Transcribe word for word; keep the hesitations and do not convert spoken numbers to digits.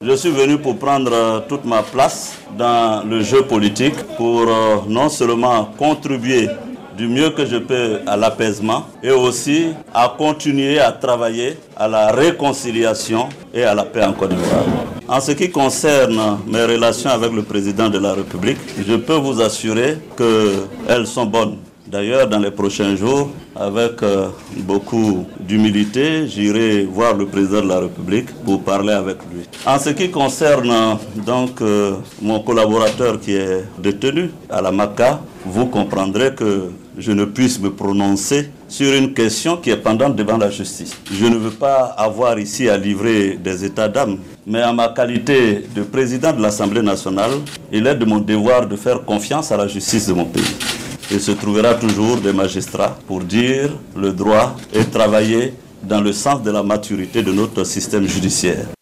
Je suis venu pour prendre toute ma place dans le jeu politique, pour non seulement contribuer du mieux que je peux à l'apaisement et aussi à continuer à travailler à la réconciliation et à la paix en Côte d'Ivoire. En ce qui concerne mes relations avec le président de la République, je peux vous assurer qu'elles sont bonnes. D'ailleurs, dans les prochains jours, avec euh, beaucoup d'humilité, j'irai voir le président de la République pour parler avec lui. En ce qui concerne donc euh, mon collaborateur qui est détenu à la Maka, vous comprendrez que je ne puisse me prononcer sur une question qui est pendante devant la justice. Je ne veux pas avoir ici à livrer des états d'âme, mais en ma qualité de président de l'Assemblée nationale, il est de mon devoir de faire confiance à la justice de mon pays. Il se trouvera toujours des magistrats pour dire le droit et travailler dans le sens de la maturité de notre système judiciaire.